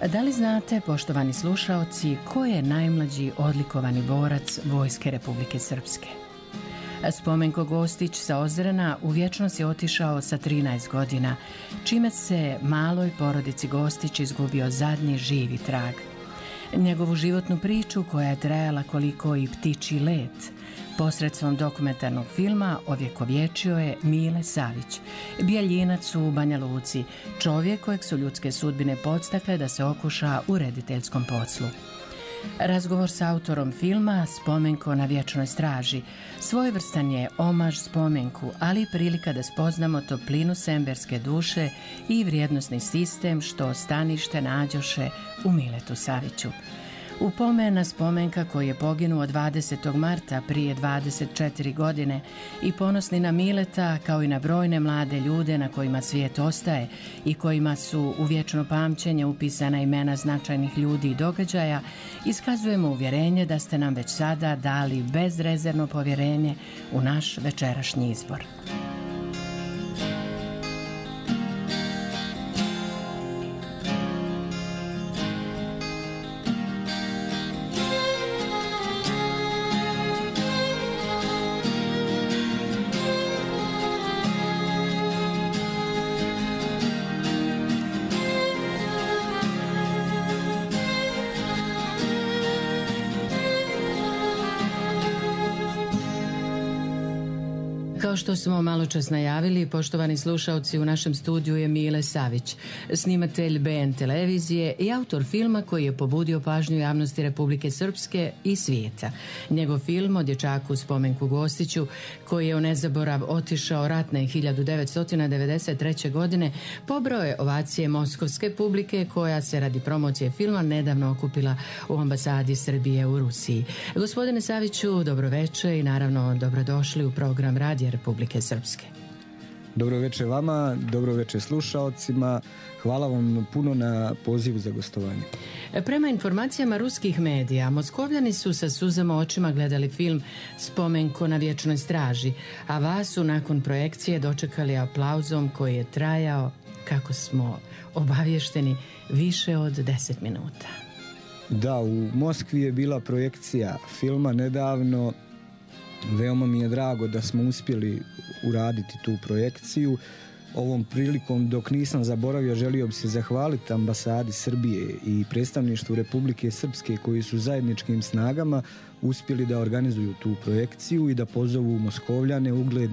Da li znate, poštovani slušaoci, ko je najmlađi odlikovani borac Vojske Republike Srpske? Spomenko Gostić sa Ozrena u vječnost je otišao sa 13 godina, čime se maloj porodici Gostić izgubio zadnji živi trag. Njegovu životnu priču, koja je trajala koliko i ptičji let, posredstvom dokumentarnog filma ovjekovječio je Mile Savić, Bijeljinac u Banja Luci, čovjek kojeg su ljudske sudbine podstakle da se okuša u rediteljskom poslu. Razgovor s autorom filma Spomenko na vječnoj straži svojevrstan je omaž Spomenku, ali i prilika da spoznamo toplinu semberske duše i vrijednosni sistem što stanište nađoše u Miletu Saviću. U pomen na Spomenka koji je poginuo 20. marta prije 24 godine i ponosni na Mileta kao i na brojne mlade ljude na kojima svijet ostaje i kojima su u vječno pamćenje upisana imena značajnih ljudi i događaja, iskazujemo uvjerenje da ste nam već sada dali bezrezervno povjerenje u naš večerašnji izbor. Kao što smo malo čas najavili, poštovani slušaoci, u našem studiju je Mile Savić, snimatelj BN televizije i autor filma koji je pobudio pažnju javnosti Republike Srpske i svijeta. Njegov film o dječaku Spomenku Gostiću, koji je u nezaborav otišao ratne 1993. godine, pobrao je ovacije moskovske publike koja se radi promocije filma nedavno okupila u ambasadi Srbije u Rusiji. Gospodine Saviću, dobro večer i naravno dobrodošli u program Radija Republike Srpske. Dobro večer vama, dobro večer slušaocima. Hvala vam puno na pozivu za gostovanje. Prema informacijama ruskih medija, Moskovljani su sa suzama očima gledali film Spomenko na vječnoj straži, a vas su nakon projekcije dočekali aplauzom koji je trajao, kako smo obavješteni, više od 10 minuta. Da, u Moskvi je bila projekcija filma nedavno. Veoma mi je drago da smo uspjeli uraditi tu projekciju. Ovom prilikom, dok nisam zaboravio, želio bi se zahvaliti ambasadi Srbije i predstavništvu Republike Srpske koji su zajedničkim snagama uspjeli da organizuju tu projekciju i da pozovu Moskovljane,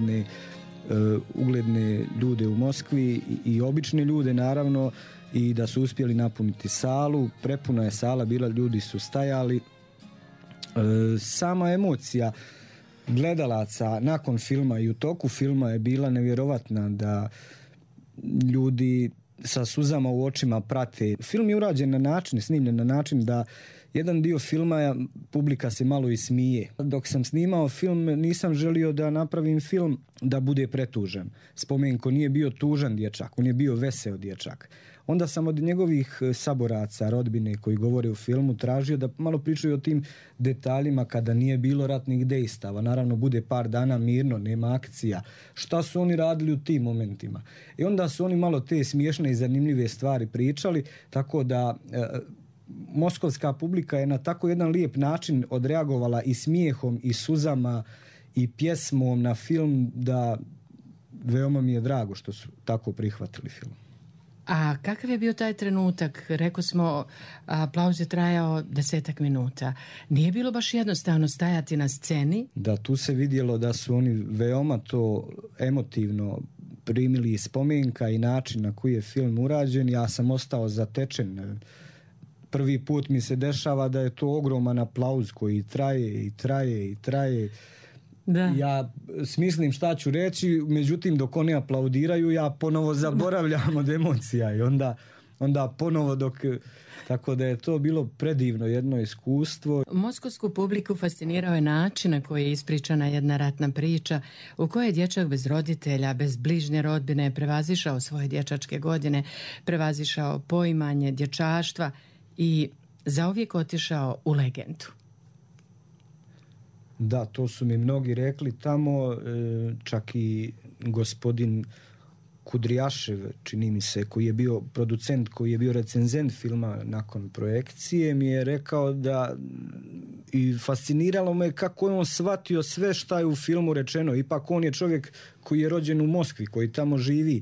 ugledne ljude u Moskvi i obične ljude naravno, i da su uspjeli napuniti salu. Prepuna je sala bila, ljudi su stajali. Sama emocija gledalaca nakon filma i u toku filma je bila nevjerovatna, da ljudi sa suzama u očima prate. Film je urađen na način, snimljen na način da jedan dio filma publika se malo i smije. Dok sam snimao film nisam želio da napravim film da bude pretužan. Spomenko nije bio tužan dječak, on je bio veseo dječak. Onda sam od njegovih saboraca, rodbine koji govore u filmu, tražio da malo pričaju o tim detaljima kada nije bilo ratnih dejstava. Naravno, bude par dana mirno, nema akcija. Šta su oni radili u tim momentima? I onda su oni malo te smiješne i zanimljive stvari pričali, tako da moskovska publika je na tako jedan lijep način odreagovala i smijehom i suzama i pjesmom na film, da veoma mi je drago što su tako prihvatili film. A kakav je bio taj trenutak? Rekao smo, aplauz je trajao 10 minuta. Nije bilo baš jednostavno stajati na sceni? Da, tu se vidjelo da su oni veoma to emotivno primili i Spomenka i način na koji je film urađen. Ja sam ostao zatečen. Prvi put mi se dešava da je to ogroman aplauz koji traje i traje i traje. Da. Ja smislim šta ću reći, međutim dok oni aplaudiraju ja ponovo zaboravljam od emocija i onda ponovo dok... Tako da je to bilo predivno jedno iskustvo. Moskovsku publiku fascinirao je način na koji je ispričana jedna ratna priča u kojoj je dječak bez roditelja, bez bližnje rodbine prevazišao svoje dječačke godine, prevazišao poimanje dječaštva i zauvijek otišao u legendu. Da, to su mi mnogi rekli tamo, čak i gospodin Kudrijašev, čini mi se, koji je bio producent, koji je bio recenzent filma nakon projekcije, mi je rekao da i fasciniralo me kako je on shvatio sve šta je u filmu rečeno. Ipak on je čovjek koji je rođen u Moskvi, koji tamo živi.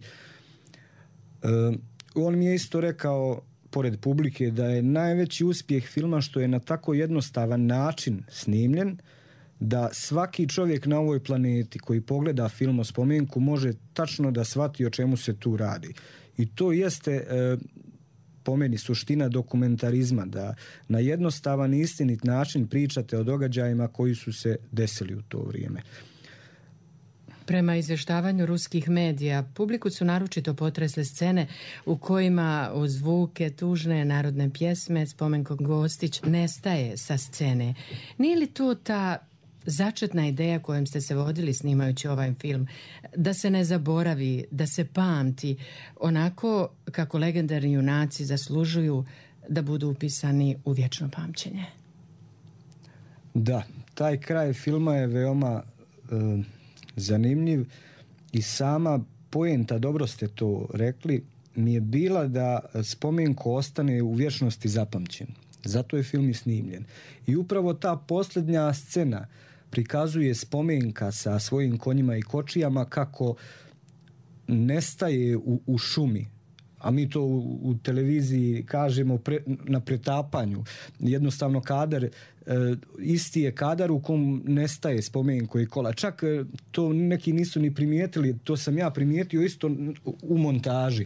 On mi je isto rekao, pored publike, da je najveći uspjeh filma što je na tako jednostavan način snimljen, da svaki čovjek na ovoj planeti koji pogleda film o spomenku može tačno da shvati o čemu se tu radi. I to jeste po meni suština dokumentarizma, da na jednostavan i istinit način pričate o događajima koji su se desili u to vrijeme. Prema izvještavanju ruskih medija, publiku su naročito potresle scene u kojima uz zvuke tužne narodne pjesme Spomenko Gostić nestaje sa scene. Nije li to ta začetna ideja kojom ste se vodili snimajući ovaj film, da se ne zaboravi, da se pamti, onako kako legendarni junaci zaslužuju da budu upisani u vječno pamćenje? Da, taj kraj filma je veoma zanimljiv i sama poenta, dobro ste to rekli, mi je bila da Spomenko ostane u vječnosti zapamćen. Zato je film i snimljen. I upravo ta posljednja scena prikazuje Spomenka sa svojim konjima i kočijama kako nestaje u šumi. A mi to u televiziji kažemo na pretapanju. Jednostavno kadar, isti je kadar u kom nestaje Spomenko i kola. Čak to neki nisu ni primijetili, to sam ja primijetio isto u montaži.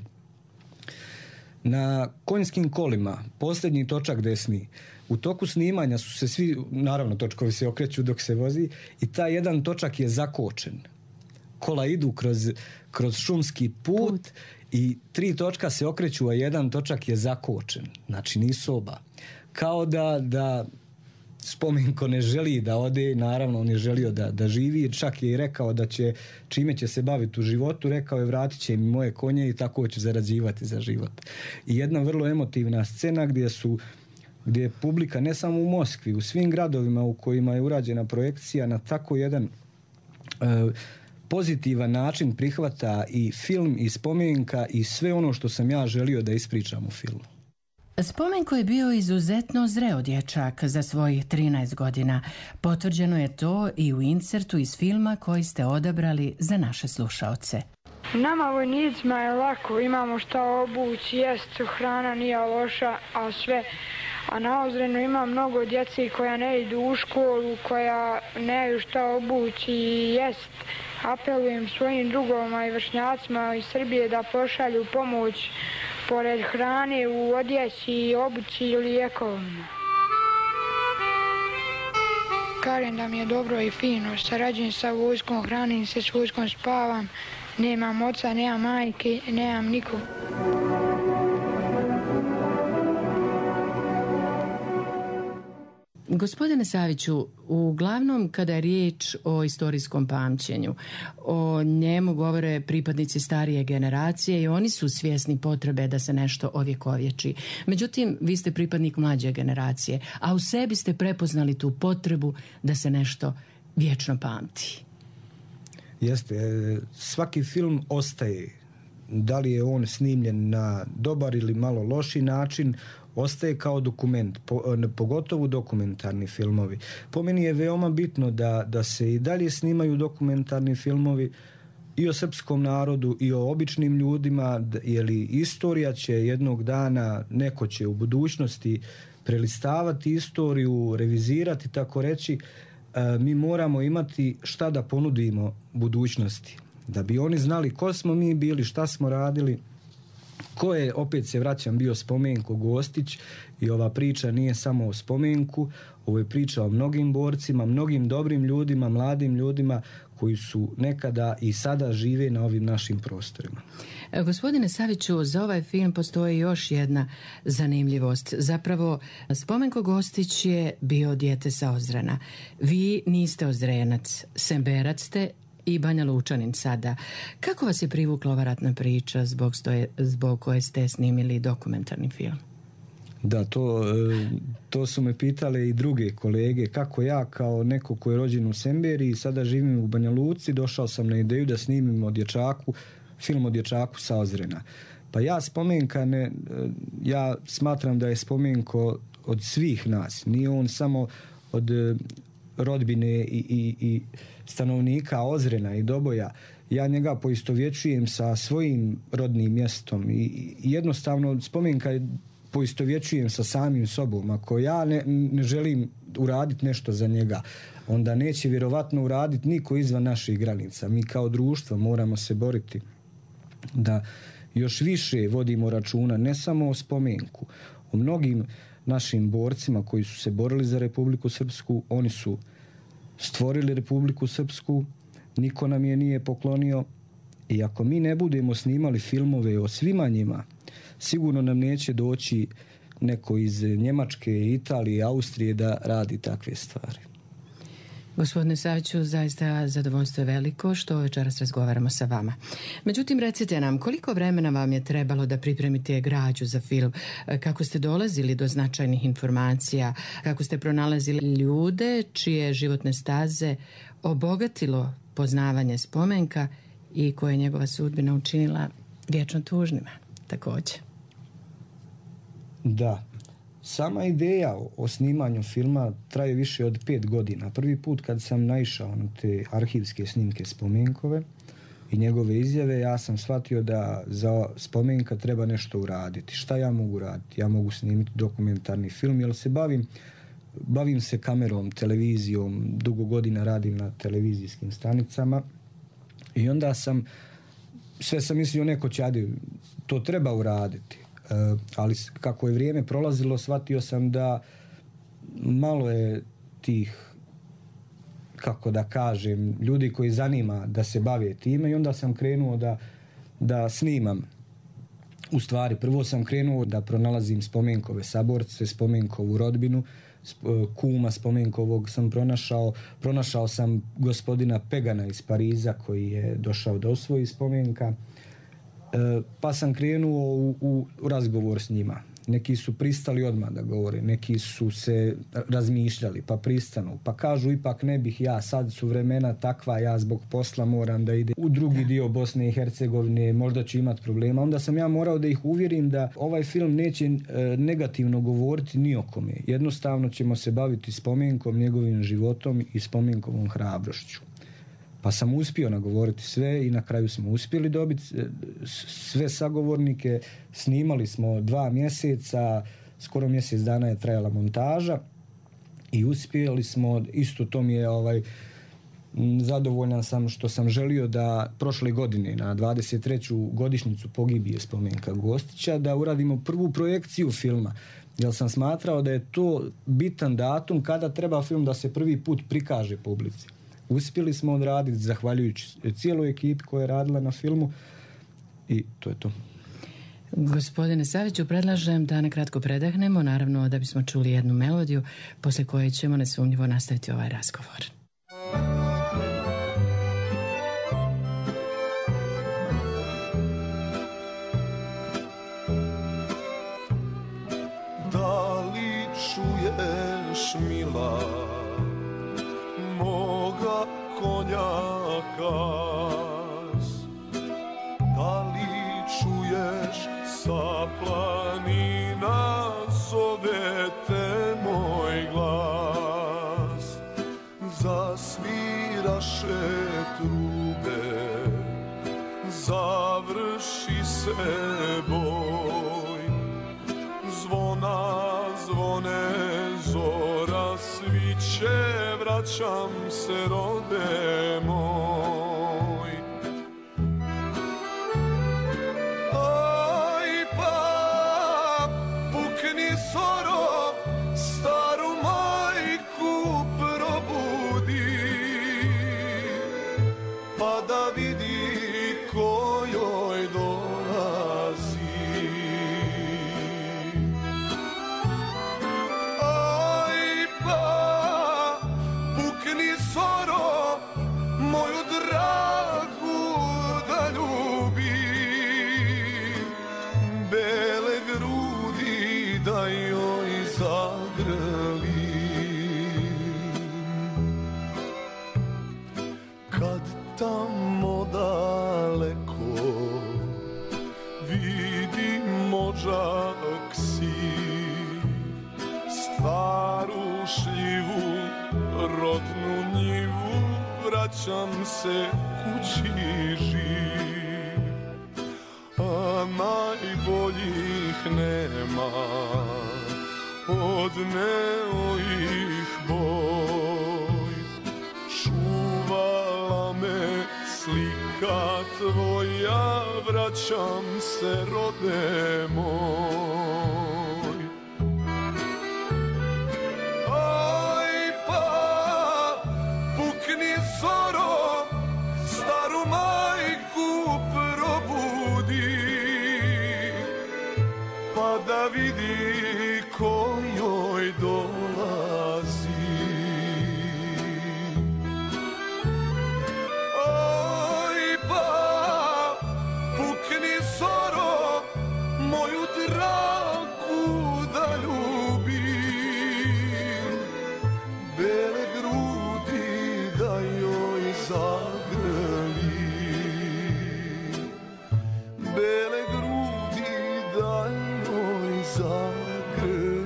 Na konjskim kolima, posljednji točak desni, u toku snimanja su se svi, naravno točkovi se okreću dok se vozi, i taj jedan točak je zakočen. Kola idu kroz šumski put i 3 točka se okreću, a jedan točak je zakočen. Znači nisu oba. Kao da Spomenko ne želi da ode, naravno on je želio da živi, čak je i rekao da će, čime će se baviti u životu, rekao je vratit će mi moje konje i tako ću zarađivati za život. I jedna vrlo emotivna scena gdje je publika ne samo u Moskvi, u svim gradovima u kojima je urađena projekcija na tako jedan pozitivan način prihvata i film i Spomenka i sve ono što sam ja želio da ispričam u filmu. Spomenko je bio izuzetno zreo dječak za svojih 13 godina. Potvrđeno je to i u insertu iz filma koji ste odabrali za naše slušaoce. Nama vojnicima je lako, imamo šta obući, jest, hrana nije loša, a na Ozrenu ima mnogo djeci koja ne idu u školu, koja nemaju šta obući i jest. Apelujem svojim drugovima i vršnjacima iz Srbije da pošalju pomoć pored hrane u odjeći, obući i lijekovima. Kažem da mi je dobro i fino, sarađujem sa vojskom, hranim se s vojskom, spavam, nemam oca, nemam majke, nemam nikog. Gospodine Saviću, uglavnom kada je riječ o istorijskom pamćenju, o njemu govore pripadnici starije generacije i oni su svjesni potrebe da se nešto ovjekovječi. Međutim, vi ste pripadnik mlađe generacije, a u sebi ste prepoznali tu potrebu da se nešto vječno pamti. Jeste, svaki film ostaje. Da li je on snimljen na dobar ili malo loši način, ostaje kao dokument, pogotovo dokumentarni filmovi. Po meni je veoma bitno da se i dalje snimaju dokumentarni filmovi i o srpskom narodu i o običnim ljudima, jer istorija će jednog dana, neko će u budućnosti prelistavati istoriju, revizirati, tako reći. Mi moramo imati šta da ponudimo budućnosti. Da bi oni znali ko smo mi bili, šta smo radili, ko je, opet se vraćam, bio Spomenko Gostić. I ova priča nije samo o Spomenku, ovo je priča o mnogim borcima, mnogim dobrim ljudima, mladim ljudima koji su nekada i sada žive na ovim našim prostorima. Gospodine Saviću, za ovaj film postoji još jedna zanimljivost. Zapravo, Spomenko Gostić je bio dijete sa Ozrena. Vi niste Ozrenac, Semberac ste i Banja Lučanin sada. Kako vas je privukla ova ratna priča zbog koje ste snimili dokumentarni film? Da, to su me pitale i druge kolege, kako ja kao neko koji je rođen u Semberiji, sada živim u Banja Luci, došao sam na ideju da snimim o dječaku film o dječaku sa Ozrena. Pa ja spomenka ja smatram da je spomenko od svih nas. Nije on samo od rodbine i stanovnika Ozrena i Doboja. Ja njega poistovjećujem sa svojim rodnim mjestom i jednostavno spomenka poistovjećujem sa samim sobom. Ako ja ne želim uraditi nešto za njega, onda neće vjerovatno uraditi niko izvan naših granica. Mi kao društvo moramo se boriti da još više vodimo računa ne samo o spomenku, o mnogim našim borcima koji su se borili za Republiku Srpsku. Oni su stvorili Republiku Srpsku, niko nam je nije poklonio i ako mi ne budemo snimali filmove o svima njima, sigurno nam neće doći neko iz Njemačke, Italije, Austrije da radi takve stvari. Gospodine Saviću, zaista zadovoljstvo je veliko što večeras razgovaramo sa vama. Međutim, recite nam, koliko vremena vam je trebalo da pripremite građu za film? Kako ste dolazili do značajnih informacija? Kako ste pronalazili ljude čije životne staze obogatilo poznavanje spomenka i koje je njegova sudbina učinila vječno tužnima također? Da. Sama ideja o snimanju filma traje više od 5 godina. Prvi put kad sam naišao na te arhivske snimke spomenkove i njegove izjave, ja sam shvatio da za spomenka treba nešto uraditi. Šta ja mogu raditi? Ja mogu snimiti dokumentarni film, jer se bavim se kamerom, televizijom, dugo godina radim na televizijskim stanicama i onda sve sam mislio neko će, to treba uraditi. Ali kako je vrijeme prolazilo, shvatio sam da malo je tih, kako da kažem, ljudi koji zanima da se bave time i onda sam krenuo da snimam. U stvari, prvo sam krenuo da pronalazim spomenkove saborce, spomenkovu rodbinu, kuma spomenkovog sam pronašao sam gospodina Pegana iz Pariza koji je došao da osvoji spomenka. Pa sam krenuo u razgovor s njima. Neki su pristali odmah da govore, neki su se razmišljali, pa pristanu, pa kažu ipak ne bih ja, sad su vremena takva, ja zbog posla moram da idem u drugi dio Bosne i Hercegovine, možda ću imati problema. Onda sam ja morao da ih uvjerim da ovaj film neće negativno govoriti ni o kome. Jednostavno ćemo se baviti spomenkom, njegovim životom i spomenkovom hrabrošću. Pa sam uspio nagovoriti sve i na kraju smo uspjeli dobiti sve sagovornike. Snimali smo 2 mjeseca, skoro mjesec dana je trajala montaža i uspjeli smo, isto to mi je zadovoljan sam što sam želio da prošle godine na 23. godišnjicu pogibije spomenka Gostića da uradimo prvu projekciju filma. Jer sam smatrao da je to bitan datum kada treba film da se prvi put prikaže publici. Uspjeli smo odraditi zahvaljujući cijeloj ekipi koja je radila na filmu i to je to. Gospodine Saviću, predlažem da nakratko predahnemo, naravno da bismo čuli jednu melodiju, poslije koje ćemo nesumnjivo nastaviti ovaj razgovor. Da li čuješ, mila, moga konjaka? Da li čuješ sa planina zove te moj glas? Zasviraše trube, završi se boj, zvona zvone, zora sviće, vraćam se rode moj. Aj pa pukni soro, staru majku probudi, pa da vidi ko joj dolazi. Aj pa pukni soro, moju dragu vraćam se kući živ, a najboljih nema, odneo ih boj. Čuvala me slika tvoja, vraćam se rode moj. Aj pa, pukni zoro, staru majku probudi, pa da vidi ko joj dolazi. Aj pa, pukni zoro, moju dragu da ljubim, bele grudi da joj zagrli, bele grudi da joj zagrli.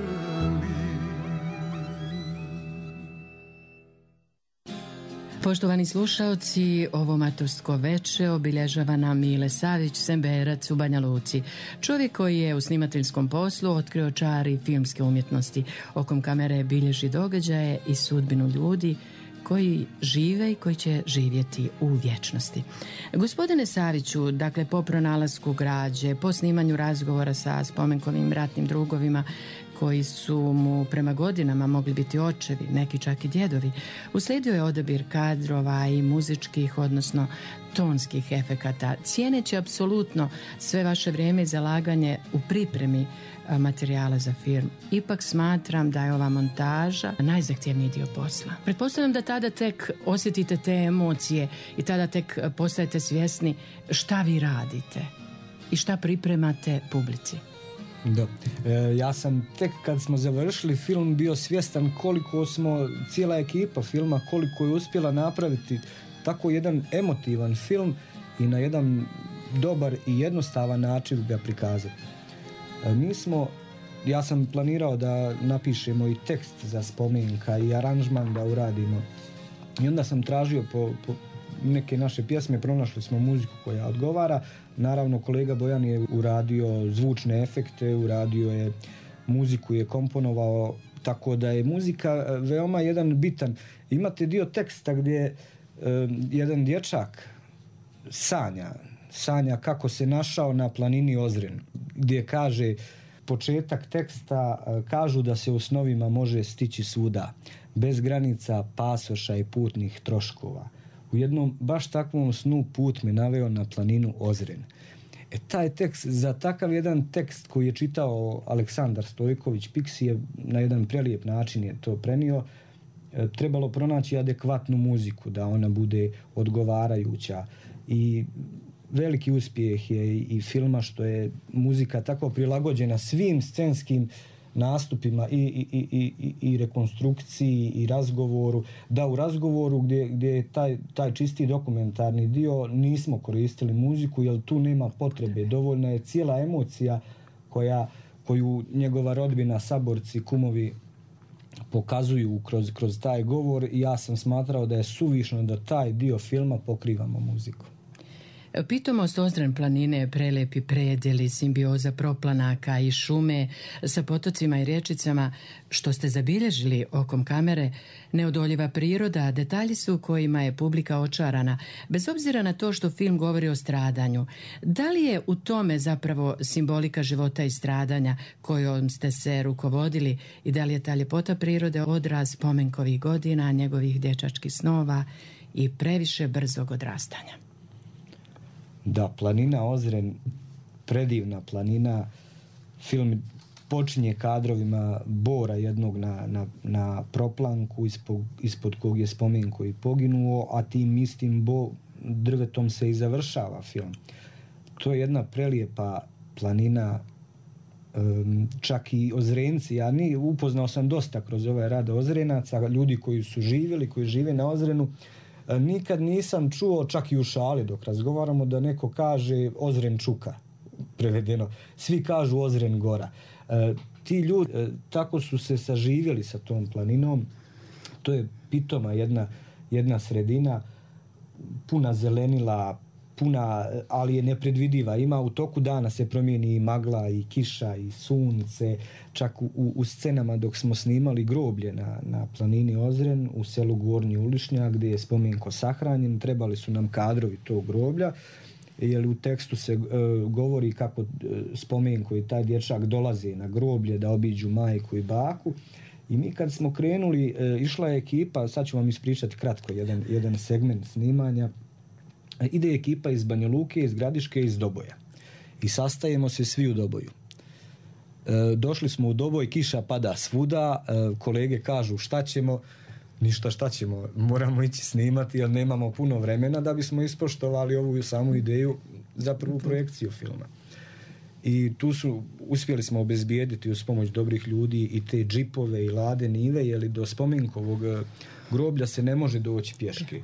Poštovani slušaoci, ovo matursko veče obilježava nam Mile Savić, Semberac u Banja Luci. Čovjek koji je u snimateljskom poslu otkrio čari filmske umjetnosti. Okom kamere bilježi događaje i sudbinu ljudi koji žive i koji će živjeti u vječnosti. Gospodine Saviću, dakle po pronalasku građe, po snimanju razgovora sa Spomenkovim ratnim drugovima koji su mu prema godinama mogli biti očevi, neki čak i djedovi, uslijedio je odabir kadrova i muzičkih, odnosno tonskih efekata. Cijeneći apsolutno sve vaše vrijeme i zalaganje u pripremi materijala za film, ipak smatram da je ova montaža najzahtjevniji dio posla. Pretpostavljam da tada tek osjetite te emocije i tada tek postajete svjesni šta vi radite i šta pripremate publici. Da. Ja sam tek kad smo završili film bio svjestan koliko smo, cijela ekipa filma, koliko je uspjela napraviti tako jedan emotivan film i na jedan dobar i jednostavan način ga prikazati. Ja sam planirao da napišemo i tekst za Spomenka i aranžman da uradimo. I onda sam tražio po neke naše pjesme, pronašli smo muziku koja odgovara. Naravno, kolega Bojan je uradio zvučne efekte, uradio je muziku, je komponovao, tako da je muzika veoma jedan bitan. Imate dio teksta gdje jedan dječak sanja kako se našao na planini Ozren, gdje kaže početak teksta, kažu da se u snovima može stići svuda, bez granica, pasoša i putnih troškova. U jednom baš takvom snu put me naveo na planinu Ozren. Taj tekst, za takav jedan tekst koji je čitao Aleksandar Stojković Piksi, je na jedan prelijep način je to prenio, trebalo pronaći adekvatnu muziku da ona bude odgovarajuća. I veliki uspjeh je i filma što je muzika tako prilagođena svim scenskim nastupima i rekonstrukciji i razgovoru, da u razgovoru gdje je taj čisti dokumentarni dio nismo koristili muziku jer tu nema potrebe, dovoljna je cijela emocija koju njegova rodbina, saborci, kumovi pokazuju kroz taj govor i ja sam smatrao da je suvišno da taj dio filma pokrivamo muziku. Pitomost Ozren planine, prelijepi predjeli, simbioza proplanaka i šume sa potocima i riječicama, što ste zabilježili okom kamere, neodoljiva priroda, detalji su kojima je publika očarana, bez obzira na to što film govori o stradanju. Da li je u tome zapravo simbolika života i stradanja kojom ste se rukovodili i da li je ta ljepota prirode odraz Spomenkovih godina, njegovih dječačkih snova i previše brzog odrastanja? Da, planina Ozren, predivna planina. Film počinje kadrovima bora jednog na proplanku ispod kog je Spomenko i poginuo, a tim istim drvetom se i završava film. To je jedna prelijepa planina, čak i Ozrenci. Upoznao sam dosta kroz ovaj rad Ozrenaca, ljudi koji su živjeli, koji žive na Ozrenu. Nikad nisam čuo, čak i u šali dok razgovaramo, da neko kaže Ozren čuka, prevedeno. Svi kažu Ozren gora. Ti ljudi tako su se saživjeli sa tom planinom. To je pitoma jedna sredina. puna zelenila, ali je nepredvidiva. Ima u toku dana se promijeni i magla i kiša i sunce. Čak u scenama dok smo snimali groblje na planini Ozren u selu Gornji Ulišnjak gdje je Spomenko sahranjen, trebali su nam kadrovi tog groblja, jer u tekstu se govori kako Spomenko i taj dječak dolaze na groblje da obiđu majku i baku. I mi kad smo krenuli, išla je ekipa, sad ću vam ispričati kratko jedan segment snimanja. Ide ekipa iz Banja Luke, iz Gradiške i iz Doboja. I sastajemo se svi u Doboju. Došli smo u Doboj, kiša pada svuda, kolege kažu šta ćemo, ništa šta ćemo, moramo ići snimati jer nemamo puno vremena da bismo ispoštovali ovu samu ideju za prvu projekciju filma. I tu uspjeli smo obezbijediti uz pomoć dobrih ljudi i te džipove i Lade Nive, jer do Spomenkovog groblja se ne može doći pješke.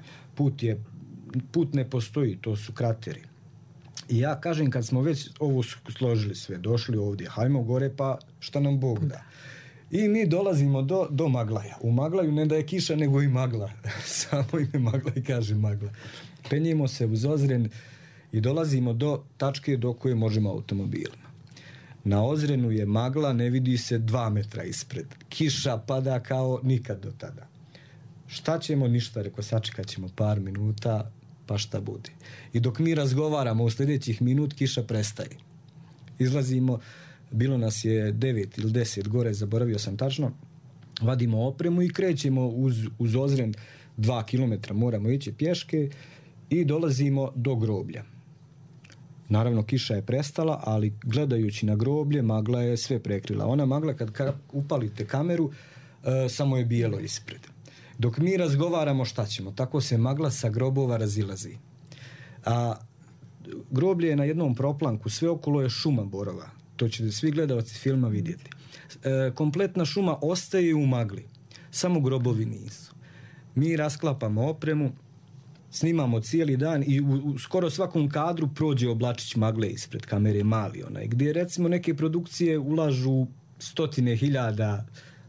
Put ne postoji, to su krateri. I ja kažem, kad smo već ovo složili sve, došli ovdje, hajmo gore pa šta nam Bog da. I mi dolazimo do Maglaja. U Maglaju ne da je kiša, nego i magla. Samo ime Magla i kaže magla. Penjemo se uz Ozren i dolazimo do tačke do koje možemo automobilima. Na Ozrenu je magla, ne vidi se 2 metra ispred. Kiša pada kao nikad do tada. Šta ćemo? Ništa, reko, sačekat ćemo par minuta, pa šta bude. I dok mi razgovaramo u sljedećih minut, kiša prestaje. Izlazimo, bilo nas je 9 ili 10 gore, zaboravio sam tačno, vadimo opremu i krećemo uz Ozren 2 kilometra, moramo ići pješke i dolazimo do groblja. Naravno, kiša je prestala, ali gledajući na groblje, magla je sve prekrila. Ona magla, kad upalite kameru, samo je bijelo ispred. Dok mi razgovaramo šta ćemo, tako se magla sa grobova razilazi. A groblje je na jednom proplanku, sve okolo je šuma borova. To ćete svi gledalci filma vidjeti. Kompletna šuma ostaje u magli, samo grobovi nisu. Mi rasklapamo opremu, snimamo cijeli dan i u skoro svakom kadru prođe oblačić magle ispred kamere, mali onaj, gdje recimo neke produkcije ulažu $100,000,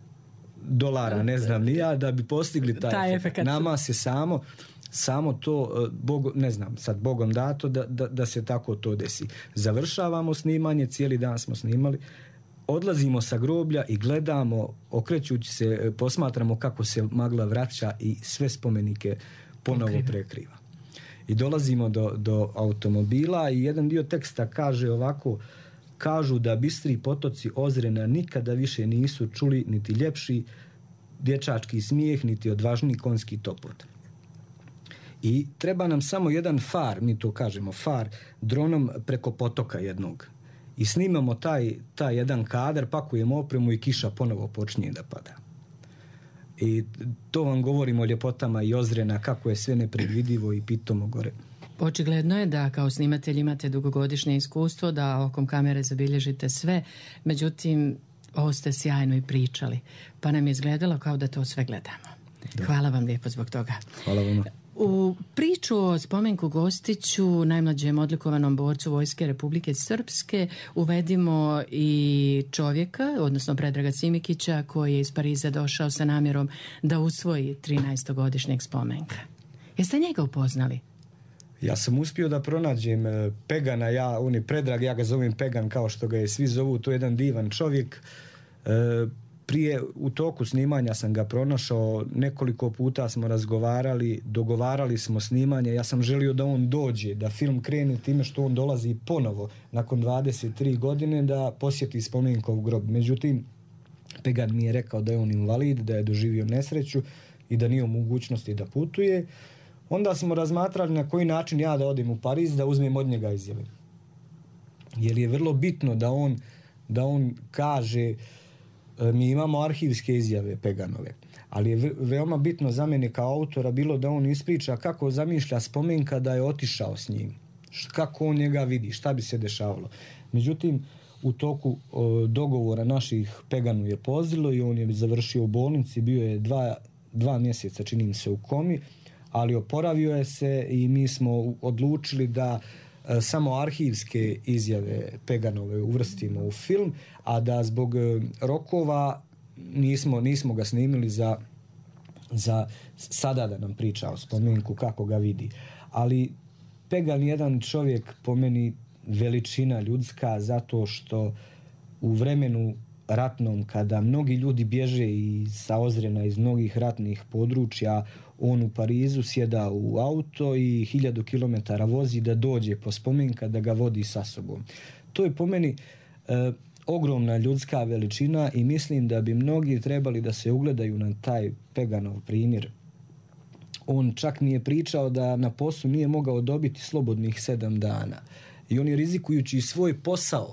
ne znam ni ja, da bi postigli taj efekt. Nama se samo to, ne znam, sad Bogom dato da se tako to desi. Završavamo snimanje, cijeli dan smo snimali, odlazimo sa groblja i gledamo, okrećući se, posmatramo kako se magla vraća i sve spomenike ponovo prekriva. I dolazimo do automobila i jedan dio teksta kaže ovako: kažu da bistri potoci Ozrena nikada više nisu čuli niti ljepši dječački smijeh, niti odvažniji konjski topot. I treba nam samo jedan far, mi to kažemo far, dronom preko potoka jednog. I snimamo taj jedan kadar, pakujemo opremu i kiša ponovo počinje da pada. I to vam govorimo o ljepotama i Ozrena, kako je sve nepredvidivo i pitomo gore. Očigledno je da kao snimatelj imate dugogodišnje iskustvo, da okom kamere zabilježite sve, međutim, ovo ste sjajno i pričali, pa nam je izgledalo kao da to sve gledamo. Da. Hvala vam lijepo zbog toga. Hvala vam. U priču o Spomenku Gostiću, najmlađem odlikovanom borcu Vojske Republike Srpske, uvedimo i čovjeka, odnosno Predraga Simikića, koji je iz Pariza došao sa namjerom da usvoji 13-godišnjeg Spomenka. Jeste njega upoznali? Ja sam uspio da pronađem Pegana, on je Predrag, ja ga zovem Pegan kao što ga je svi zovu, to je jedan divan čovjek. Prije, u toku snimanja sam ga pronašao, nekoliko puta smo razgovarali, dogovarali smo snimanje, ja sam želio da on dođe, da film krene time što on dolazi ponovo nakon 23 godine da posjeti Spomenkov grob. Međutim, Pegan mi je rekao da je on invalid, da je doživio nesreću i da nije u mogućnosti da putuje. Onda smo razmatrali na koji način ja da odem u Pariz, da uzmem od njega izjave. Jer je vrlo bitno da on kaže, mi imamo arhivske izjave Peganove, ali je veoma bitno za mene kao autora bilo da on ispriča kako zamišlja Spomenka da je otišao s njim, kako on njega vidi, šta bi se dešavalo. Međutim, u toku dogovora naših Peganu je pozilo i on je završio u bolnici, bio je 2 mjeseca, čini mi se, u komi, ali oporavio je se i mi smo odlučili da samo arhivske izjave Peganove uvrstimo u film, a da zbog rokova nismo ga snimili za sada da nam priča o Spomenku kako ga vidi. Ali Pegan jedan čovjek po meni veličina ljudska zato što u vremenu ratnom kada mnogi ljudi bježe sa Ozrena iz mnogih ratnih područja, on u Parizu sjeda u auto i 1000 kilometara vozi da dođe po spomenka da ga vodi sa sobom. To je po meni ogromna ljudska veličina i mislim da bi mnogi trebali da se ugledaju na taj Peganov primjer. On čak nije pričao da na poslu nije mogao dobiti slobodnih 7 dana. I on je rizikujući svoj posao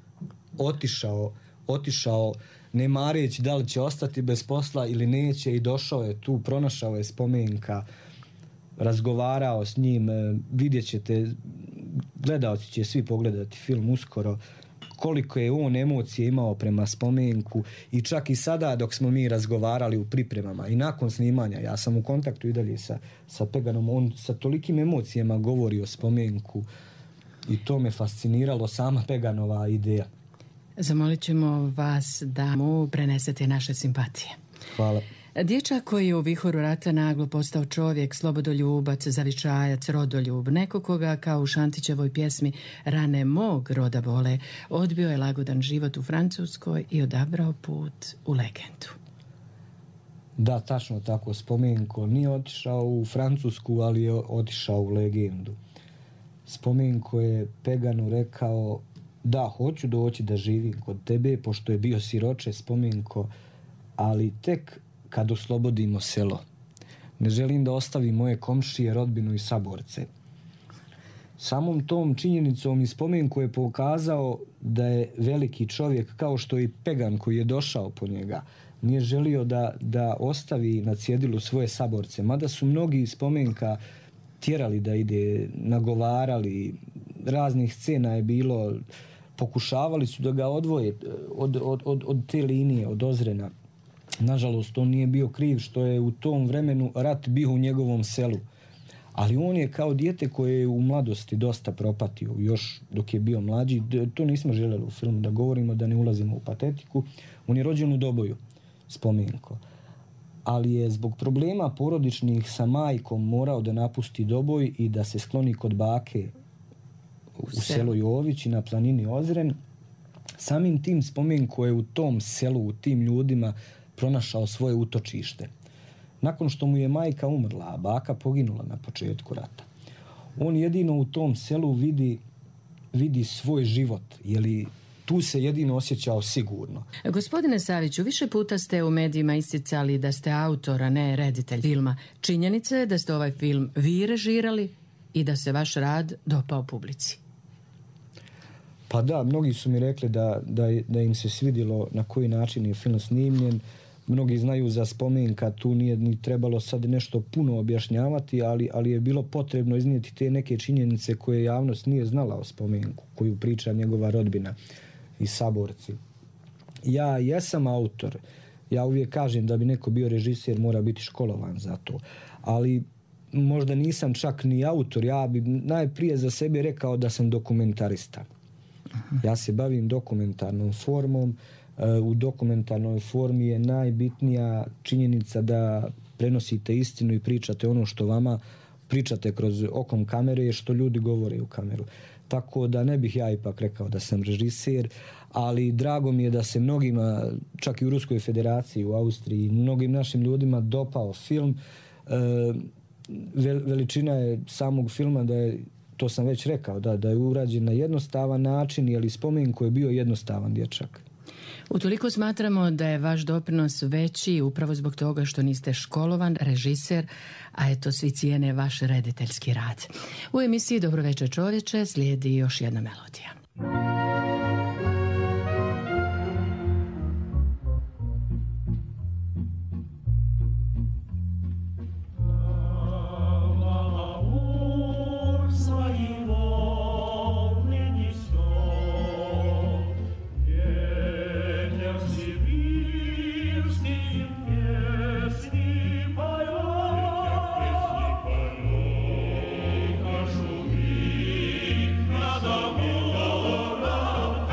otišao ne mareći da li će ostati bez posla ili neće i došao je tu, pronašao je spomenka, razgovarao s njim, vidjet ćete, gledaoci će svi pogledati film uskoro, koliko je on emocije imao prema spomenku i čak i sada dok smo mi razgovarali u pripremama i nakon snimanja, ja sam u kontaktu i dalje sa Peganom, on sa tolikim emocijama govori o spomenku i to me fasciniralo, sama Peganova ideja. Zamolit ćemo vas da mu prenesete naše simpatije. Hvala. Dječak koji je u vihoru rata naglo postao čovjek, slobodoljubac, zavičajac, rodoljub, neko koga kao u Šantićevoj pjesmi Rane mog roda bole, odbio je lagodan život u Francuskoj i odabrao put u legendu. Da, tačno tako, Spomenko nije otišao u Francusku, ali je otišao u legendu. Spomenko je Peganu rekao: da, hoću doći da živim kod tebe, pošto je bio siroče Spomenko, ali tek kad oslobodimo selo. Ne želim da ostavim moje komšije, rodbinu i saborce. Samom tom činjenicom i Spomenko je pokazao da je veliki čovjek, kao što i Pegan koji je došao po njega. Nije želio da ostavi na cjedilu svoje saborce, mada su mnogi Spomenka tjerali da ide, nagovarali, raznih scena je bilo, pokušavali su da ga odvoje od te linije, od Ozrena. Nažalost, on nije bio kriv što je u tom vremenu rat bio u njegovom selu. Ali on je kao dijete koje je u mladosti dosta propatio, još dok je bio mlađi. To nismo željeli u filmu da govorimo, da ne ulazimo u patetiku. On je rođen u Doboju, Spomenko. Ali je zbog problema porodičnih sa majkom morao da napusti Doboj i da se skloni kod bake u selu Jović i na planini Ozren. Samim tim Spomenko je u tom selu, u tim ljudima pronašao svoje utočište. Nakon što mu je majka umrla, a baka poginula na početku rata, on jedino u tom selu vidi svoj život, jer tu se jedino osjećao sigurno. Gospodine Saviću, više puta ste u medijima isticali da ste autor, a ne reditelj filma. Činjenica je da ste ovaj film vi režirali i da se vaš rad dopao publici. Pa da, mnogi su mi rekli da im se svidjelo na koji način je film snimljen. Mnogi znaju za Spomenka, tu nije ni trebalo sad nešto puno objašnjavati, ali je bilo potrebno iznijeti te neke činjenice koje javnost nije znala o Spomenku, koju priča njegova rodbina i saborci. Ja jesam autor. Ja uvijek kažem da bi neko bio režiser mora biti školovan za to. Ali možda nisam čak ni autor. Ja bi najprije za sebe rekao da sam dokumentarista. Ja se bavim dokumentarnom formom. U dokumentarnoj formi je najbitnija činjenica da prenosite istinu i pričate ono što vama pričate kroz okom kamere, što ljudi govore u kameru. Tako da ne bih ja ipak rekao da sam režiser, ali drago mi je da se mnogima, čak i u Ruskoj federaciji, u Austriji, mnogim našim ljudima dopao film. Veličina je samog filma da je, to sam već rekao, da je urađen na jednostavan način, jer i Spomenko je bio jednostavan dječak. Utoliko smatramo da je vaš doprinos veći upravo zbog toga što niste školovan režiser, a eto svi cijene vaš rediteljski rad. U emisiji Dobro večer čovječe slijedi još jedna melodija. Nada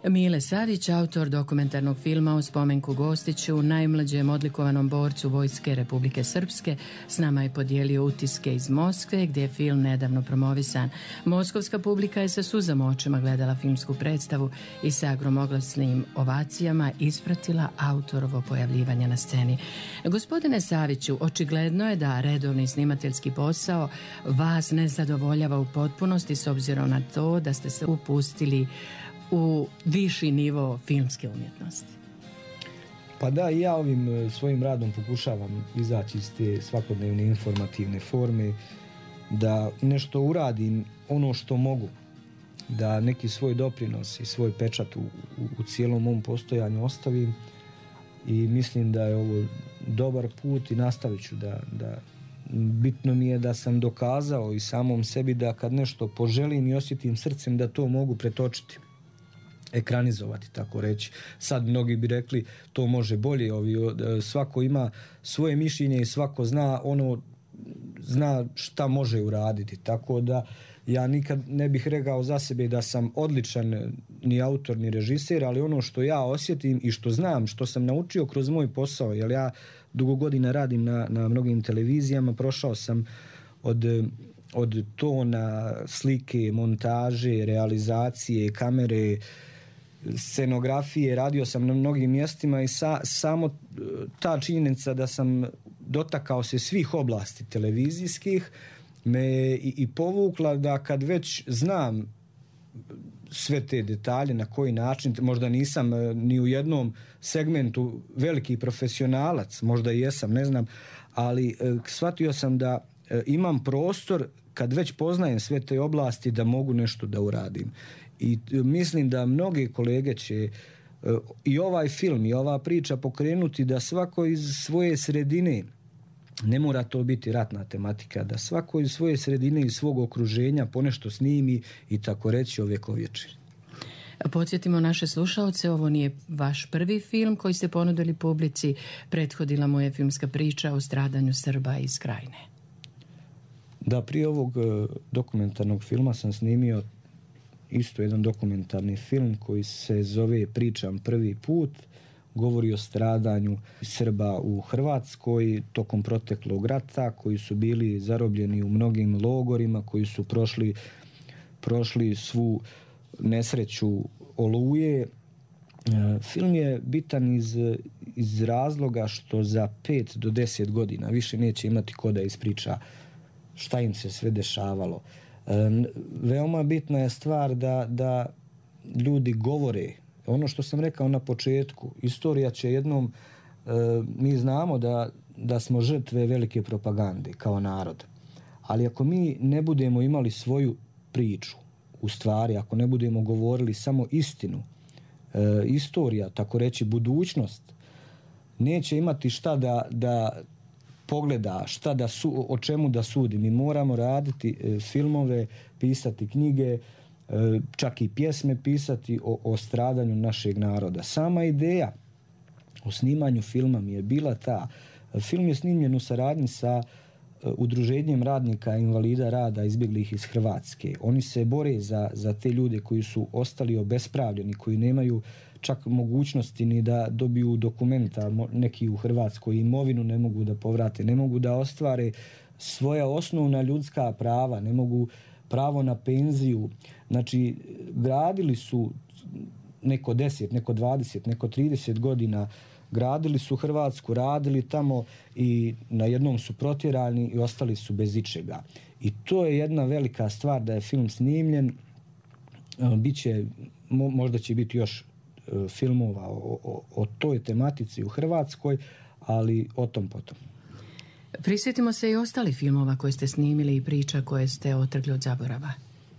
Mile Savić, autor dokumentarnog filma o Spomenku Gostiću, najmlađem odlikovanom borcu Vojske Republike Srpske, s nama je podijelio utiske iz Moskve, gdje je film nedavno promovisan. Moskovska publika je sa suzama u očima gledala filmsku predstavu i sa gromoglasnim ovacijama ispratila autorovo pojavljivanje na sceni. Gospodine Saviću, očigledno je da redovni snimateljski posao vas ne zadovoljava u potpunosti, s obzirom na to da ste se upustili u viši nivo filmske umjetnosti. Pa da, i ja ovim svojim radom pokušavam izaći iz te svakodnevne informativne forme, da nešto uradim ono što mogu, da neki svoj doprinos i svoj pečat u cijelom mom postojanju ostavim, i mislim da je ovo dobar put i nastavit ću da bitno mi je da sam dokazao i samom sebi da kad nešto poželim i osjetim srcem da to mogu pretočiti, ekranizovati, tako reći. Sad mnogi bi rekli to može bolje, svako ima svoje mišljenje i svako zna šta može uraditi, tako da ja nikad ne bih rekao za sebe da sam odličan ni autor ni režiser, ali ono što ja osjetim i što znam, što sam naučio kroz moj posao, jer ja dugo godina radim na mnogim televizijama, prošao sam od tona, slike, montaže, realizacije, kamere, scenografije, radio sam na mnogim mjestima i samo ta činjenica da sam dotakao se svih oblasti televizijskih me i povukla da kad već znam sve te detalje, na koji način, možda nisam ni u jednom segmentu veliki profesionalac, možda i jesam, ne znam, ali shvatio sam da imam prostor kad već poznajem sve te oblasti da mogu nešto da uradim. I mislim da mnoge kolege će i ovaj film i ova priča pokrenuti da svako iz svoje sredine, ne mora to biti ratna tematika, da svako iz svoje sredine i svog okruženja ponešto snimi i tako reći ovjekovječi. Podsjetimo naše slušaoce, ovo nije vaš prvi film koji ste ponudili publici, prethodila mu je filmska priča o stradanju Srba iz Krajine. Da, prije ovog dokumentarnog filma sam snimio isto jedan dokumentarni film koji se zove Pričam prvi put, govori o stradanju Srba u Hrvatskoj tokom proteklog rata, koji su bili zarobljeni u mnogim logorima, koji su prošli svu nesreću Oluje. Film je bitan iz razloga što za 5 do 10 godina više neće imati ko da ispriča šta im se sve dešavalo. Veoma bitna je stvar da ljudi govore. Ono što sam rekao na početku, istorija će jednom, mi znamo da smo žrtve velike propagande kao narod. Ali ako mi ne budemo imali svoju priču, u stvari, ako ne budemo govorili samo istinu, istorija, tako reći budućnost, neće imati šta da pogleda, o čemu da sudi. Mi moramo raditi filmove, pisati knjige, čak i pjesme pisati o stradanju našeg naroda. Sama ideja o snimanju filma mi je bila ta. Film je snimljen u saradnji sa Udruženjem radnika invalida rada izbjeglih iz Hrvatske. Oni se bore za te ljude koji su ostali obespravljeni, koji nemaju čak mogućnosti ni da dobiju dokumenta, neki u Hrvatskoj imovinu ne mogu da povrate, ne mogu da ostvare svoja osnovna ljudska prava, ne mogu pravo na penziju. Znači, gradili su neko 10, neko 20, neko 30 godina, gradili su Hrvatsku, radili tamo i na jednom su protjerani i ostali su bez ičega. I to je jedna velika stvar da je film snimljen. Možda će biti još filmova o toj tematici u Hrvatskoj, ali o tom potom. Prisjetimo se i ostalih filmova koje ste snimili i priča koje ste otrgli od zaborava.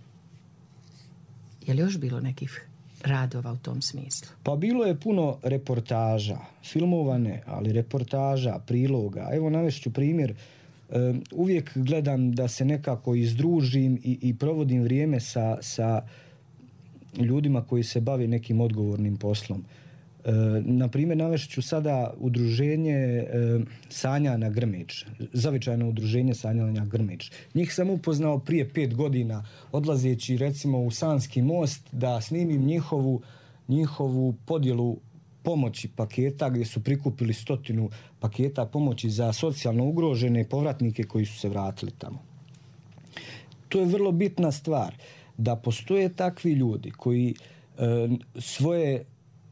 Je li još bilo nekih radova u tom smislu? Pa bilo je puno reportaža, filmova ne, ali reportaža, priloga. Evo navešću primjer, uvijek gledam da se nekako izdružim i provodim vrijeme sa ljudima koji se bave nekim odgovornim poslom. Na primjer, navešću sada udruženje Sanjana Grmeć, zavičajno udruženje Sanjana Grmeć. Njih sam upoznao prije 5 godina, odlazeći recimo u Sanski most da snimim njihovu podjelu pomoći paketa gdje su prikupili 100 paketa pomoći za socijalno ugrožene povratnike koji su se vratili tamo. To je vrlo bitna stvar, da postoje takvi ljudi koji svoje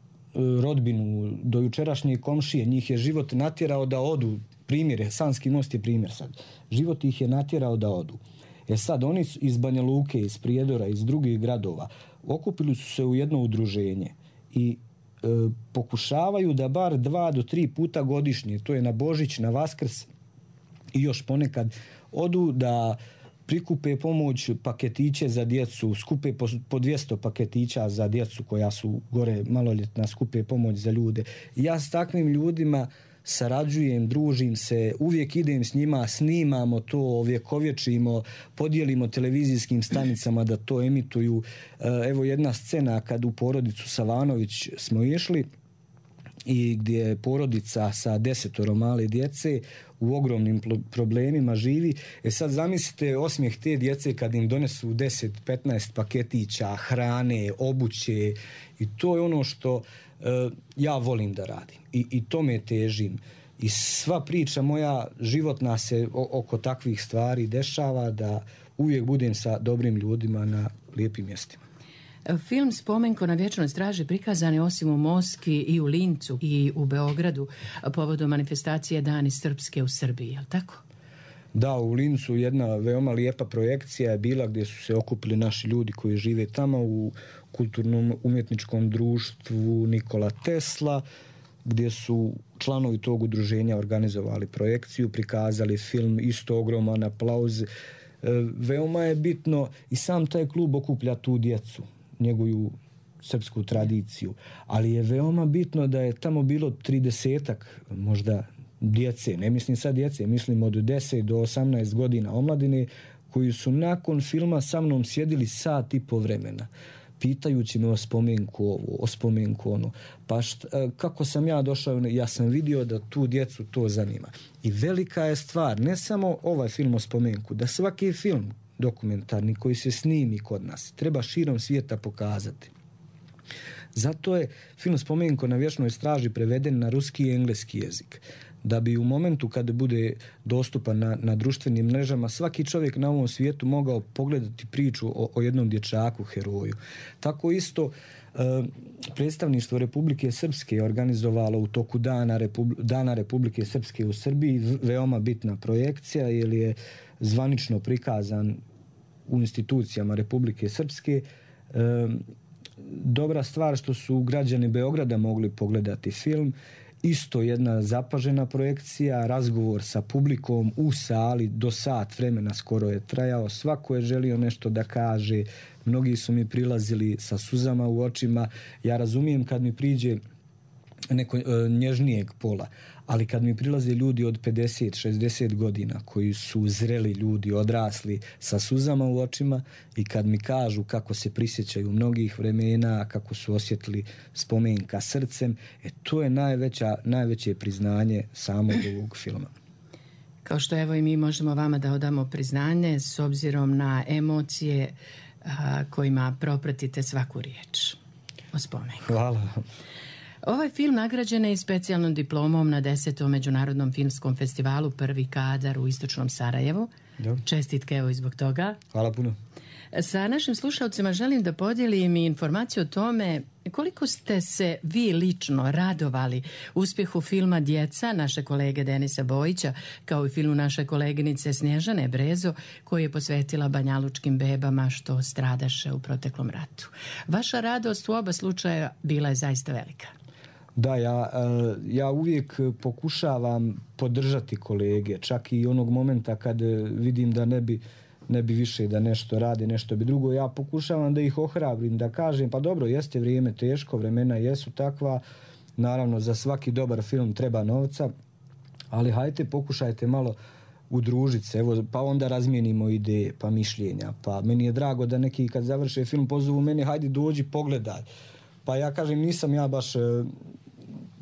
rodbinu, do jučerašnje komšije, njih je život natjerao da odu. Primjer, Sanski most je primjer sad. Život ih je natjerao da odu. Sad oni iz Banja Luke, iz Prijedora, iz drugih gradova okupili su se u jedno udruženje i pokušavaju da bar 2 do 3 puta godišnje, to je na Božić, na Vaskrs i još ponekad, odu da prikupe pomoć, paketiće za djecu, skupe po 200 paketića za djecu koja su gore maloljetna, skupe pomoć za ljude. Ja s takvim ljudima sarađujem, družim se, uvijek idem s njima, snimamo to, ovjekovječimo, podijelimo televizijskim stanicama da to emituju. Evo jedna scena kad u porodicu Savanović smo išli i gdje je porodica sa 10 male djece u ogromnim problemima živi. Sad zamislite osmijeh te djece kad im donesu 10-15 paketića, hrane, obuće, i to je ono što ja volim da radim i tome težim. I sva priča moja životna se oko takvih stvari dešava, da uvijek budem sa dobrim ljudima na lijepim mjestima. Film Spomenko na vječnoj straži prikazan je osim u Moskvi i u Lincu i u Beogradu povodom manifestacije Dani Srpske u Srbiji, je li tako? Da, u Lincu jedna veoma lijepa projekcija je bila gdje su se okupili naši ljudi koji žive tamo u kulturnom umjetničkom društvu Nikola Tesla, gdje su članovi tog udruženja organizovali projekciju, prikazali film, isto ogroman aplauz. Veoma je bitno i sam taj klub okuplja tu djecu, njeguju srpsku tradiciju, ali je veoma bitno da je tamo bilo 30-ak možda djece, ne mislim sad djece, mislim od 10 do 18 godina omladine, koji su nakon filma sa mnom sjedili sat i po vremena, pitajući me o spomenku ovo, o spomenku ono. Pa kako sam ja došao, ja sam vidio da tu djecu to zanima. I velika je stvar, ne samo ovaj film o spomenku, da svaki film dokumentarni koji se snimi kod nas treba širom svijeta pokazati. Zato je film Spomenko na vječnoj straži preveden na ruski i engleski jezik, da bi u momentu kada bude dostupan na društvenim mrežama svaki čovjek na ovom svijetu mogao pogledati priču o jednom dječaku, heroju. Tako isto predstavništvo Republike Srpske je organizovalo u toku Dana Republike Srpske u Srbiji veoma bitna projekcija, jer je zvanično prikazan u institucijama Republike Srpske. Dobra stvar što su građani Beograda mogli pogledati film. Isto jedna zapažena projekcija, razgovor sa publikom u sali, do sat vremena skoro je trajao. Svako je želio nešto da kaže, mnogi su mi prilazili sa suzama u očima. Ja razumijem kad mi priđe neko nježnijeg pola, ali kad mi prilaze ljudi od 50-60 godina koji su zreli ljudi, odrasli, sa suzama u očima, i kad mi kažu kako se prisjećaju mnogih vremena, kako su osjetili spomenka srcem, to je najveće priznanje samog ovog filma. Kao što evo i mi možemo vama da odamo priznanje s obzirom na emocije kojima propratite svaku riječ o spomenku. Hvala. Ovaj film nagrađen je i specijalnom diplomom na 10. Međunarodnom filmskom festivalu Prvi kadar u istočnom Sarajevu. Dobro. Čestitke evo i zbog toga. Hvala puno. Sa našim slušalcima želim da podijelim i informaciju o tome koliko ste se vi lično radovali uspjehu filma Djeca naše kolege Denisa Bojića, kao i filmu naše koleginice Snježane Brezo, koji je posvetila banjalučkim bebama što stradaše u proteklom ratu. Vaša radost u oba slučaja bila je zaista velika. Da, ja uvijek pokušavam podržati kolege, čak i onog momenta kad vidim da ne bi više da nešto radi, nešto bi drugo. Ja pokušavam da ih ohrabrim, da kažem pa dobro, jeste vrijeme teško, vremena jesu takva, naravno za svaki dobar film treba novca, ali hajte pokušajte malo udružiti se, evo, pa onda razmijenimo ideje, pa mišljenja, pa meni je drago da neki kad završe film pozovu mene, hajde dođi pogledaj. Pa ja kažem nisam ja baš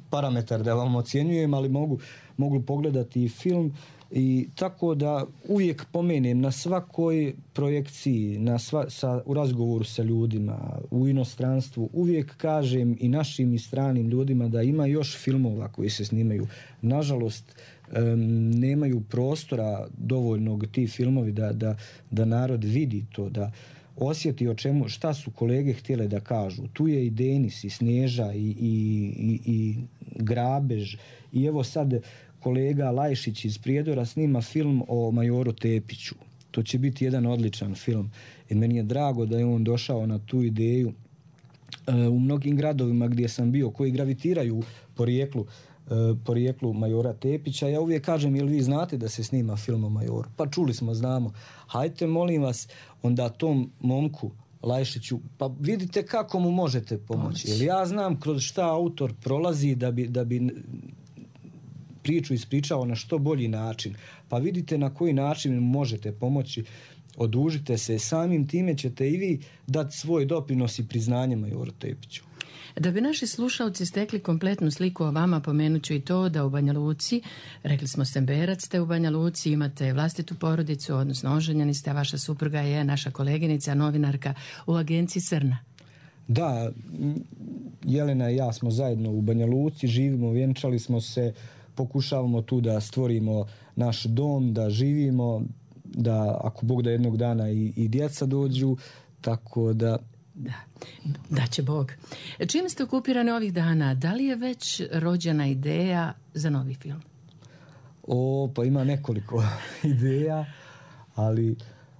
parametar da vam ocjenjujem, ali mogu pogledati i film. I tako da uvijek pomenem na svakoj projekciji, u razgovoru sa ljudima, u inostranstvu, uvijek kažem i našim i stranim ljudima da ima još filmova koji se snimaju. Nažalost, nemaju prostora dovoljnog ti filmovi da narod vidi to, da osjeti šta su kolege htjele da kažu. Tu je i Denis, i Snježa, i Grabež, i evo sad kolega Lajšić iz Prijedora snima film o majoru Tepiću. To će biti jedan odličan film. I meni je drago da je on došao na tu ideju. U mnogim gradovima gdje sam bio, koji gravitiraju porijeklu majora Tepića, ja uvijek kažem, jel vi znate da se snima film o majoru? Pa čuli smo, znamo. Hajte, molim vas, onda tom momku Lajšiću, pa vidite kako mu možete pomoći. Jer ja znam kroz šta autor prolazi da bi priču ispričao na što bolji način. Pa vidite na koji način možete pomoći, odužite se, samim time ćete i vi dati svoj doprinos i priznanje majoru Tepiću. Da bi naši slušalci stekli kompletnu sliku o vama, pomenut ću i to da u Banja Luci, rekli smo Semberac ste u Banja Luci, imate vlastitu porodicu, odnosno oženjeni ste, a vaša supruga je naša koleginica, novinarka u agenciji Srna. Da, Jelena i ja smo zajedno u Banja Luci, živimo, vjenčali smo se, pokušavamo tu da stvorimo naš dom, da živimo, da ako Bog da jednog dana i djeca dođu, tako da... Da će Bog. Čime ste okupirani ovih dana? Da li je već rođena ideja za novi film? Pa ima nekoliko ideja, ali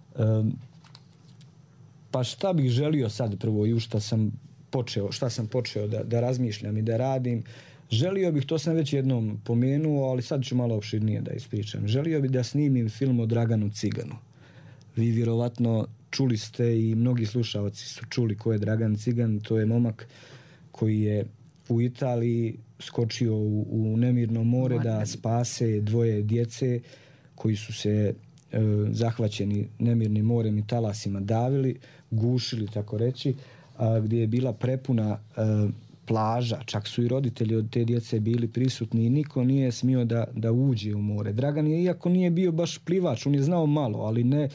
pa šta bih želio sad prvo i šta sam počeo da razmišljam i da radim. Želio bih, to sam već jednom pomenuo, ali sad ću malo opširnije da ispričam. Želio bih da snimim film o Draganu Ciganu. Vi vjerovatno čuli ste i mnogi slušalci su čuli ko je Dragan Cigan. To je momak koji je u Italiji skočio u nemirno more da spase dvoje djece koji su se zahvaćeni nemirnim morem i talasima davili, gušili tako reći, gdje je bila prepuna plaža, čak su i roditelji od te djece bili prisutni i niko nije smio da uđe u more. Dragan je, iako nije bio baš plivač, on je znao malo, ali ne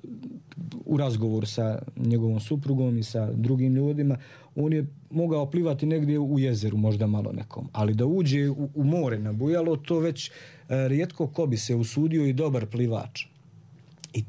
u razgovoru sa njegovom suprugom i sa drugim ljudima, on je mogao plivati negdje u jezeru, možda malo nekom, ali da uđe u more na bujalo, to već rijetko ko bi se usudio i dobar plivač. I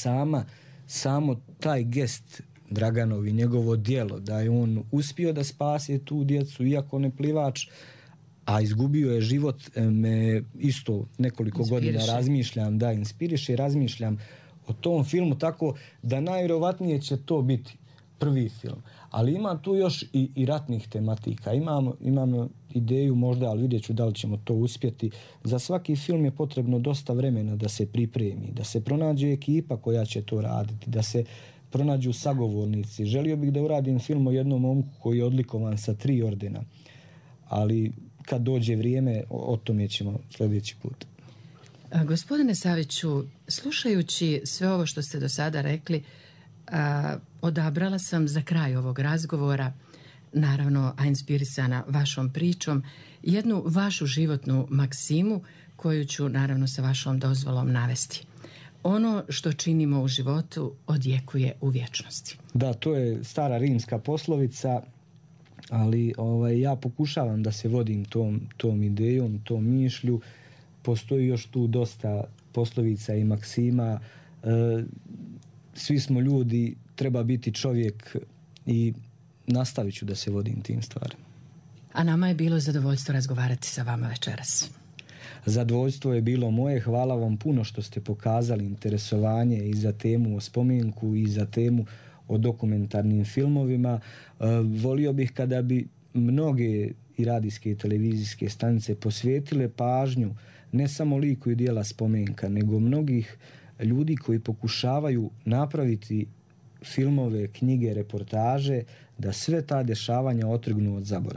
samo taj gest Draganovi, njegovo djelo, da je on uspio da spase tu djecu, iako ne plivač, a izgubio je život, me isto nekoliko godina razmišljam, inspiriše i razmišljam o tom filmu, tako da najvjerovatnije će to biti prvi film. Ali ima tu još i ratnih tematika. Imamo ideju možda, ali vidjet ću da li ćemo to uspjeti. Za svaki film je potrebno dosta vremena da se pripremi, da se pronađe ekipa koja će to raditi, da se pronađu sagovornici. Želio bih da uradim film o jednom momku koji je odlikovan sa 3 ordena. Ali kad dođe vrijeme, o tome ćemo sljedeći put. Gospodine Saviću, slušajući sve ovo što ste do sada rekli, odabrala sam za kraj ovog razgovora, naravno, a inspirisana vašom pričom, jednu vašu životnu maksimu koju ću, naravno, sa vašom dozvolom navesti. Ono što činimo u životu odjekuje u vječnosti. Da, to je stara rimska poslovica, ali ja pokušavam da se vodim tom idejom, tom mišlju. Postoji još tu dosta poslovica i maksima. Svi smo ljudi, treba biti čovjek i nastavit ću da se vodim tim stvarima. A nama je bilo zadovoljstvo razgovarati sa vama večeras. Zadovoljstvo je bilo moje. Hvala vam puno što ste pokazali interesovanje i za temu o spomenku i za temu o dokumentarnim filmovima. Volio bih kada bi mnoge i radijske i televizijske stanice posvetile pažnju ne samo liku i djela spomenka, nego mnogih ljudi koji pokušavaju napraviti filmove, knjige, reportaže, da sve ta dešavanja otrgnu od zaborava.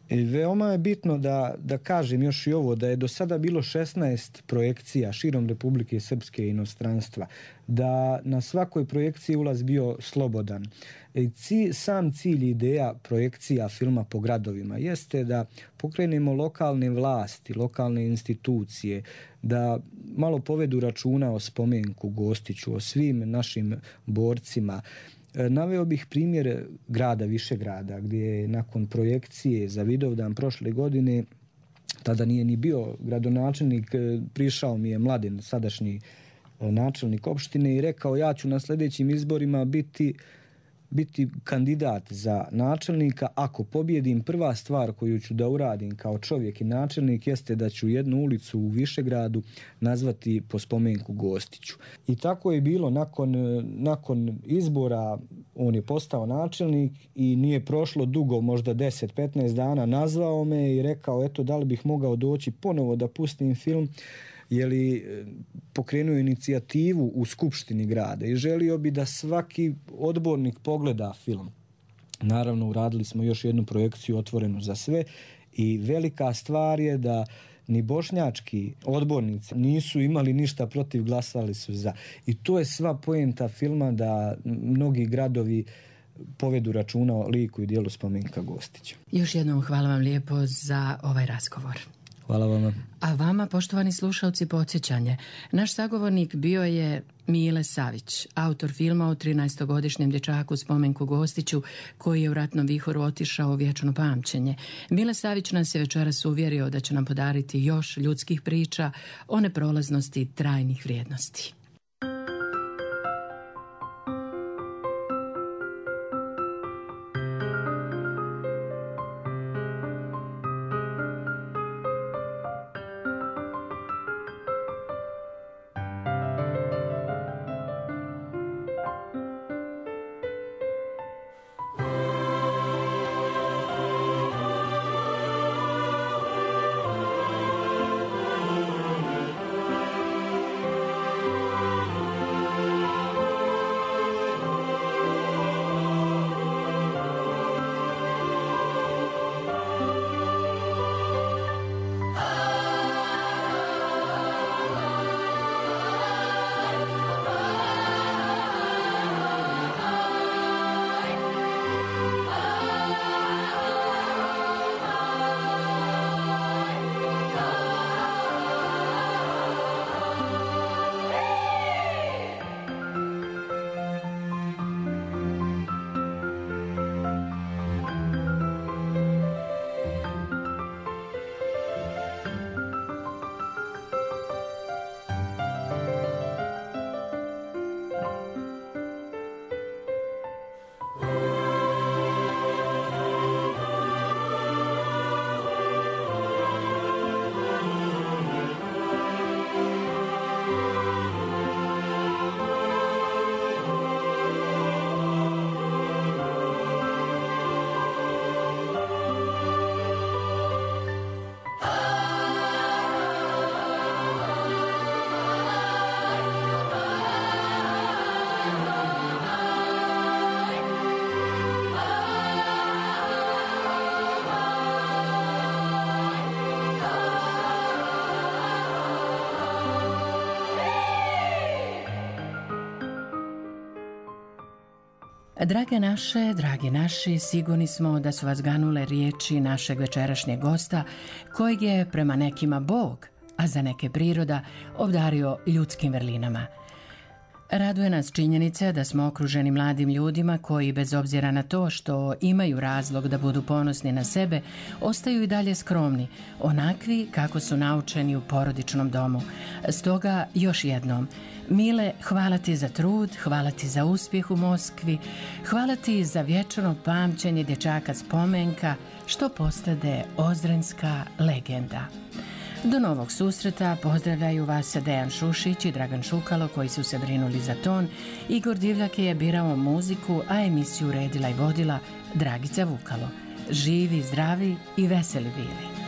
I veoma je bitno da kažem još i ovo, da je do sada bilo 16 projekcija širom Republike Srpske i inostranstva, da na svakoj projekciji ulaz bio slobodan. Sam cilj i ideja projekcija filma po gradovima jeste da pokrenemo lokalne vlasti, lokalne institucije, da malo povedu računa o spomenku Gostiću, o svim našim borcima. Naveo bih primjer grada Višegrada, gdje je nakon projekcije za Vidovdan prošle godine, tada nije ni bio gradonačelnik, prišao mi je Mladen, sadašnji načelnik opštine, i rekao: ja ću na sljedećim izborima biti kandidat za načelnika. Ako pobjedim, prva stvar koju ću da uradim kao čovjek i načelnik jeste da ću jednu ulicu u Višegradu nazvati po spomenku Gostiću. I tako je bilo. Nakon izbora on je postao načelnik i nije prošlo dugo, možda 10-15 dana, nazvao me i rekao: eto, da li bih mogao doći ponovo da pustim film, je li pokrenuo inicijativu u Skupštini grada i želio bi da svaki odbornik pogleda film. Naravno, uradili smo još jednu projekciju otvorenu za sve i velika stvar je da ni bošnjački odbornici nisu imali ništa protiv, glasali su za. I to je sva poenta filma, da mnogi gradovi povedu računa o liku i dijelu spomenka Gostića. Još jednom hvala vam lijepo za ovaj razgovor. Hvala vama. A vama, poštovani slušalci, podsjećanje. Naš sagovornik bio je Mile Savić, autor filma o 13-godišnjem dječaku spomenku Gostiću koji je u ratnom vihoru otišao u vječno pamćenje. Mile Savić nas je večeras uvjerio da će nam podariti još ljudskih priča o neprolaznosti trajnih vrijednosti. Drage naše, dragi naši, sigurni smo da su vas ganule riječi našeg večerašnjeg gosta, kojeg je prema nekima Bog, a za neke priroda, obdario ljudskim vrlinama. Raduje nas činjenica da smo okruženi mladim ljudima koji, bez obzira na to što imaju razlog da budu ponosni na sebe, ostaju i dalje skromni, onakvi kako su naučeni u porodičnom domu. Stoga još jednom, Mile, hvala ti za trud, hvala ti za uspjeh u Moskvi, hvala ti za vječno pamćenje dječaka spomenka, što postade ozrenska legenda. Do novog susreta pozdravljaju vas Dejan Šušić i Dragan Šukalo, koji su se brinuli za ton. Igor Divljak je birao muziku, a emisiju redila i vodila Dragica Vukalo. Živi, zdravi i veseli bili.